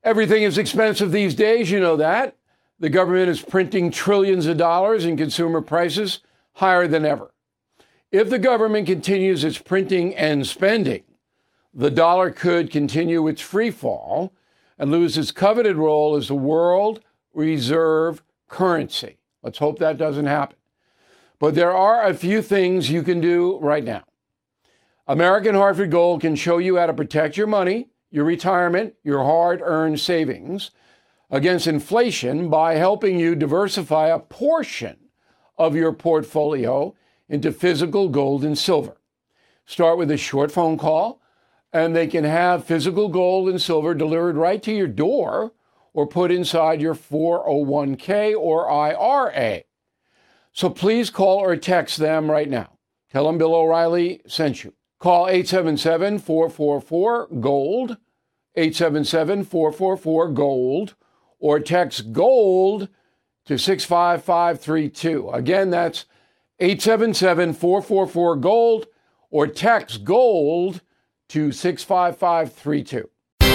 Everything is expensive these days, you know that. The government is printing trillions of dollars and consumer prices higher than ever. If the government continues its printing and spending, the dollar could continue its free fall and lose its coveted role as the world reserve currency. Let's hope that doesn't happen. But there are a few things you can do right now. American Hartford Gold can show you how to protect your money, your retirement, your hard-earned savings against inflation by helping you diversify a portion of your portfolio into physical gold and silver. Start with a short phone call, and they can have physical gold and silver delivered right to your door or put inside your 401k or IRA. So please call or text them right now. Tell them Bill O'Reilly sent you. Call 877-444-GOLD, 877-444-GOLD, or text GOLD to 65532. Again, that's 877-444-GOLD, or text GOLD to 65532.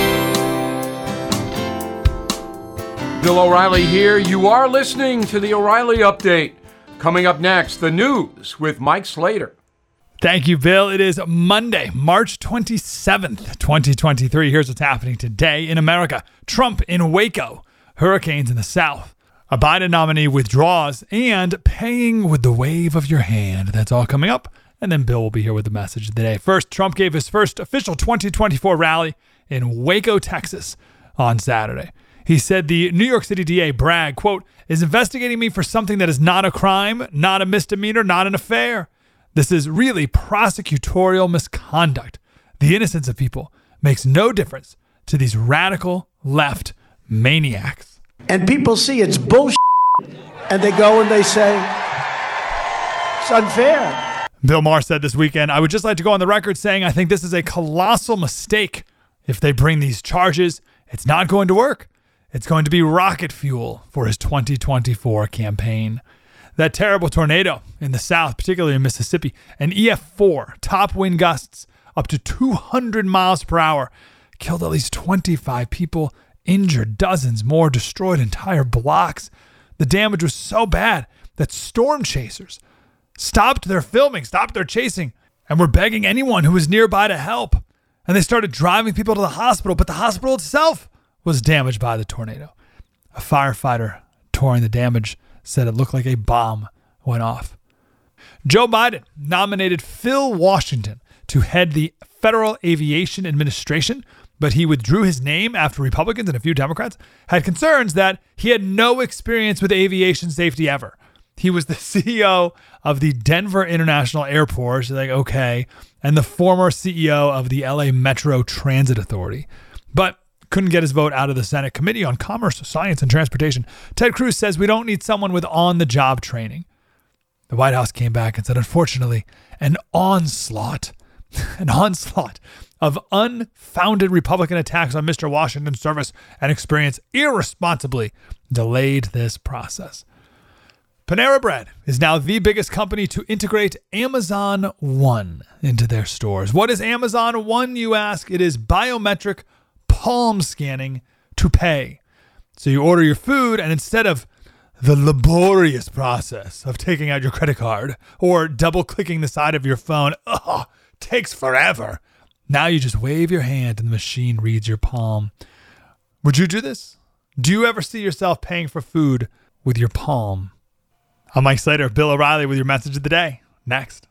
Bill O'Reilly here. You are listening to the O'Reilly Update. Coming up next, the news with Mike Slater. Thank you, Bill. It is Monday, March 27th, 2023. Here's what's happening today in America. Trump in Waco, hurricanes in the South, a Biden nominee withdraws, and paying with the wave of your hand. That's all coming up. And then Bill will be here with the message of the day. First, Trump gave his first official 2024 rally in Waco, Texas on Saturday. He said the New York City DA, Bragg, quote, is investigating me for something that is not a crime, not a misdemeanor, not an affair. This is really prosecutorial misconduct. The innocence of people makes no difference to these radical left maniacs. And people see it's bullshit, and they go and they say, it's unfair. Bill Maher said this weekend, I would just like to go on the record saying I think this is a colossal mistake. If they bring these charges, it's not going to work. It's going to be rocket fuel for his 2024 campaign. That terrible tornado in the South, particularly in Mississippi, an EF4, top wind gusts up to 200 miles per hour, killed at least 25 people, injured dozens more, destroyed entire blocks. The damage was so bad that storm chasers stopped their filming, stopped their chasing, and were begging anyone who was nearby to help. And they started driving people to the hospital, but the hospital itself was damaged by the tornado. A firefighter touring the damage said it looked like a bomb went off. Joe Biden nominated Phil Washington to head the Federal Aviation Administration, but he withdrew his name after Republicans and a few Democrats had concerns that he had no experience with aviation safety ever. He was the CEO of the Denver International Airport, so like, okay, and the former CEO of the LA Metro Transit Authority, but couldn't get his vote out of the Senate Committee on Commerce, Science, and Transportation. Ted Cruz says we don't need someone with on-the-job training. The White House came back and said, unfortunately, an onslaught of unfounded Republican attacks on Mr. Washington's service and experience irresponsibly delayed this process. Panera Bread is now the biggest company to integrate Amazon One into their stores. What is Amazon One, you ask? It is biometric palm scanning to pay. So you order your food, and instead of the laborious process of taking out your credit card or double-clicking the side of your phone, takes forever. Now you just wave your hand and the machine reads your palm. Would you do this? Do you ever see yourself paying for food with your palm? I'm Mike Slater, Bill O'Reilly with your message of the day. Next.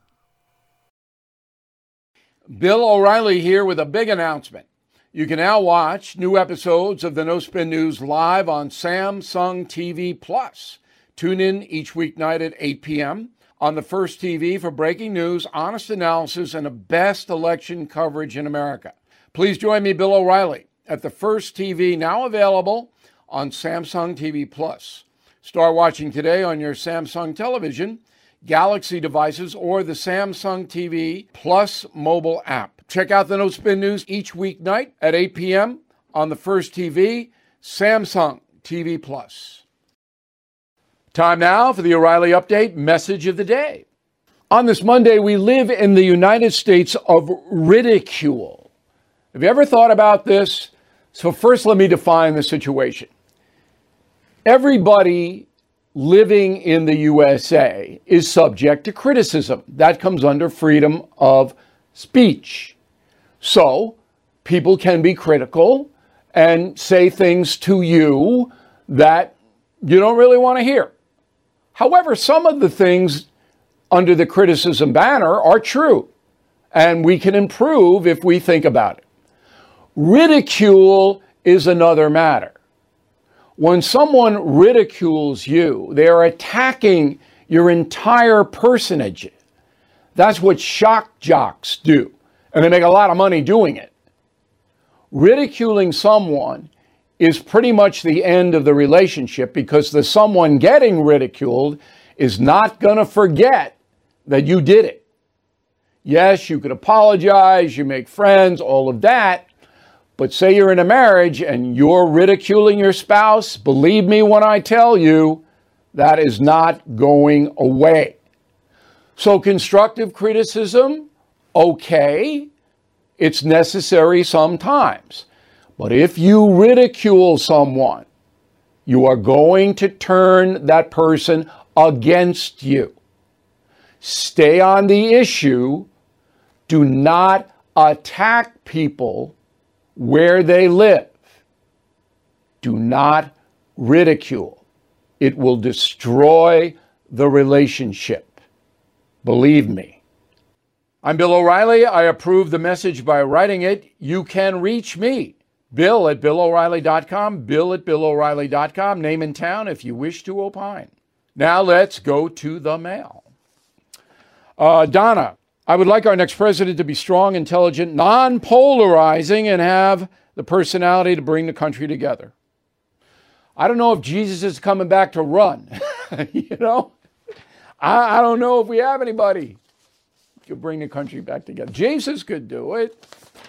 Bill O'Reilly here with a big announcement. You can now watch new episodes of the No Spin News live on Samsung TV Plus. Tune in each weeknight at 8 p.m. on the First TV for breaking news, honest analysis, and the best election coverage in America. Please join me, Bill O'Reilly, at the First TV, now available on Samsung TV Plus. Start watching today on your Samsung television, Galaxy devices, or the Samsung TV Plus mobile app. Check out the No Spin News each weeknight at 8 p.m. on the First TV, Samsung TV Plus. Time now for the O'Reilly Update message of the day. On this Monday, we live in the United States of ridicule. Have you ever thought about this? So first, let me define the situation. Everybody living in the USA is subject to criticism. That comes under freedom of speech. So people can be critical and say things to you that you don't really want to hear. However, some of the things under the criticism banner are true, and we can improve if we think about it. Ridicule is another matter. When someone ridicules you, they are attacking your entire personage. That's what shock jocks do, and they make a lot of money doing it. Ridiculing someone is pretty much the end of the relationship, because the someone getting ridiculed is not going to forget that you did it. Yes, you could apologize, you make friends, all of that. But say you're in a marriage and you're ridiculing your spouse, believe me when I tell you, that is not going away. So constructive criticism, okay, it's necessary sometimes. But if you ridicule someone, you are going to turn that person against you. Stay on the issue. Do not attack people where they live. Do not ridicule. It will destroy the relationship. Believe me. I'm Bill O'Reilly. I approve the message by writing it. You can reach me, Bill at BillO'Reilly.com, Bill at BillO'Reilly.com, name and town if you wish to opine. Now let's go to the mail. Donna, I would like our next president to be strong, intelligent, non-polarizing, and have the personality to bring the country together. I don't know if Jesus is coming back to run. You know, I don't know if we have anybody who could bring the country back together. Jesus could do it.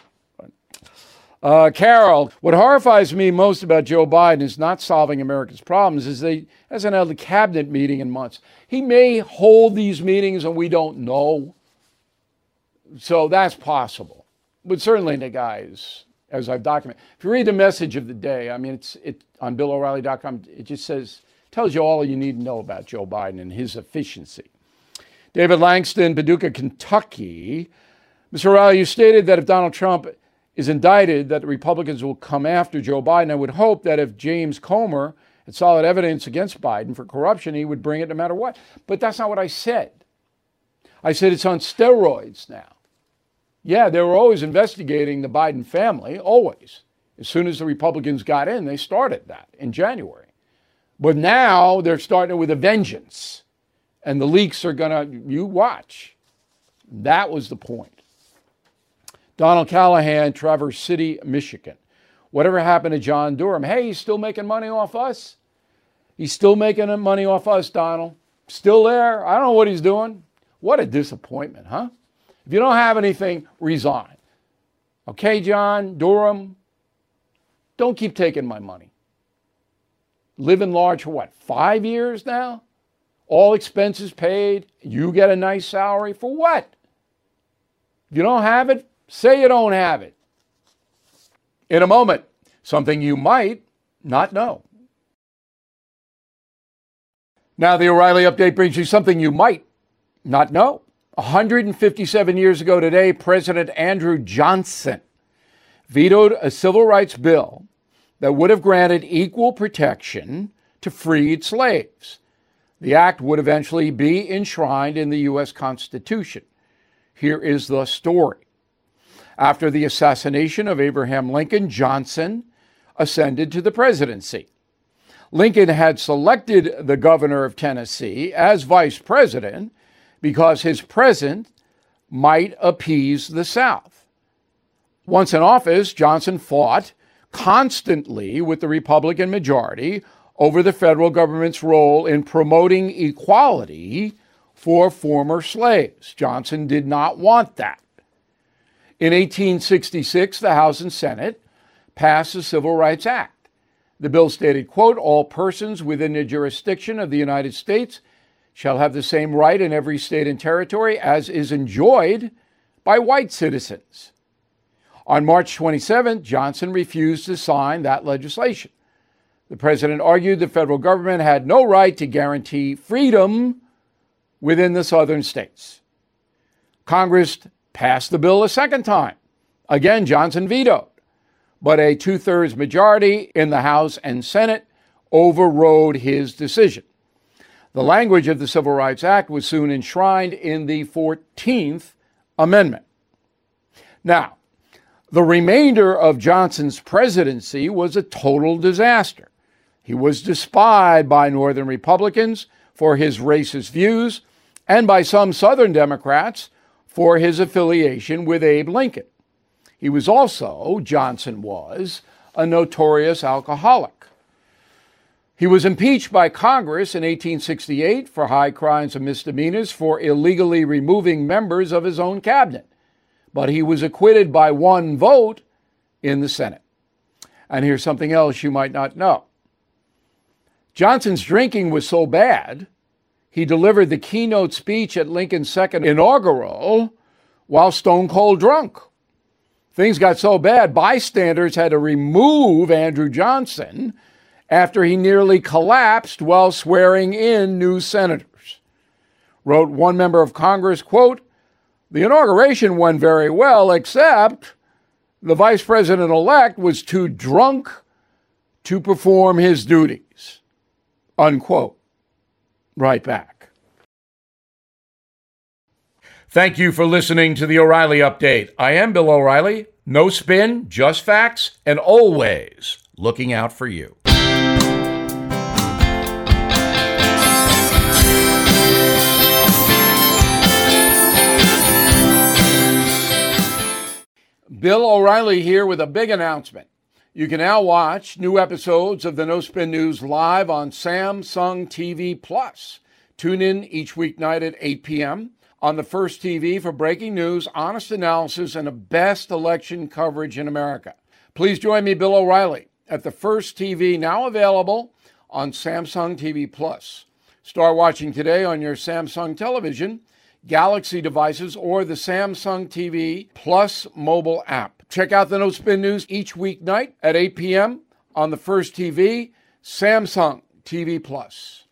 Carol, what horrifies me most about Joe Biden is not solving America's problems, is he hasn't held a cabinet meeting in months. He may hold these meetings and we don't know. So that's possible. But certainly the guys, as I've documented, if you read the message of the day, I mean, it's on BillO'Reilly.com, it just tells you all you need to know about Joe Biden and his efficiency. David Langston, Paducah, Kentucky. Mr. O'Reilly, you stated that if Donald Trump is indicted, that the Republicans will come after Joe Biden. I would hope that if James Comer had solid evidence against Biden for corruption, he would bring it no matter what. But that's not what I said. I said it's on steroids now. Yeah, they were always investigating the Biden family, always. As soon as the Republicans got in, they started that in January. But now they're starting it with a vengeance. And the leaks are you watch. That was the point. Donald Callahan, Traverse City, Michigan. Whatever happened to John Durham? Hey, he's still making money off us. He's still making money off us, Donald. Still there. I don't know what he's doing. What a disappointment, huh? If you don't have anything, resign. Okay, John Durham, don't keep taking my money. Living large for what, 5 years now? All expenses paid. You get a nice salary. For what? If you don't have it, say you don't have it. In a moment, something you might not know. Now, the O'Reilly Update brings you something you might not know. 157 years ago today, President Andrew Johnson vetoed a civil rights bill that would have granted equal protection to freed slaves. The act would eventually be enshrined in the U.S. Constitution. Here is the story. After the assassination of Abraham Lincoln, Johnson ascended to the presidency. Lincoln had selected the governor of Tennessee as vice president because his presence might appease the South. Once in office, Johnson fought constantly with the Republican majority over the federal government's role in promoting equality for former slaves. Johnson did not want that. In 1866, the House and Senate passed the Civil Rights Act. The bill stated, quote, all persons within the jurisdiction of the United States shall have the same right in every state and territory as is enjoyed by white citizens. On March 27th, Johnson refused to sign that legislation. The president argued the federal government had no right to guarantee freedom within the southern states. Congress passed the bill a second time. Again, Johnson vetoed, but a 2/3 majority in the House and Senate overrode his decision. The language of the Civil Rights Act was soon enshrined in the 14th Amendment. Now, the remainder of Johnson's presidency was a total disaster. He was despised by Northern Republicans for his racist views and by some Southern Democrats for his affiliation with Abe Lincoln. He was also, Johnson was, a notorious alcoholic. He was impeached by Congress in 1868 for high crimes and misdemeanors for illegally removing members of his own cabinet, but he was acquitted by one vote in the Senate. And here's something else you might not know. Johnson's drinking was so bad, he delivered the keynote speech at Lincoln's second inaugural while stone cold drunk. Things got so bad, bystanders had to remove Andrew Johnson after he nearly collapsed while swearing in new senators. Wrote one member of Congress, quote, "The inauguration went very well, except the vice president-elect was too drunk to perform his duties," unquote. Right back. Thank you for listening to the O'Reilly Update. I am Bill O'Reilly. No spin, just facts, and always looking out for you. Bill O'Reilly here with a big announcement. You can now watch new episodes of the No Spin News live on Samsung TV Plus. Tune in each weeknight at 8 p.m. on the First TV for breaking news, honest analysis, and the best election coverage in America. Please join me, Bill O'Reilly, at the First TV, now available on Samsung TV Plus. Start watching today on your Samsung television, Galaxy devices, or the Samsung TV Plus mobile app. Check out the No Spin News each weeknight at 8 p.m. on the First TV, Samsung TV Plus.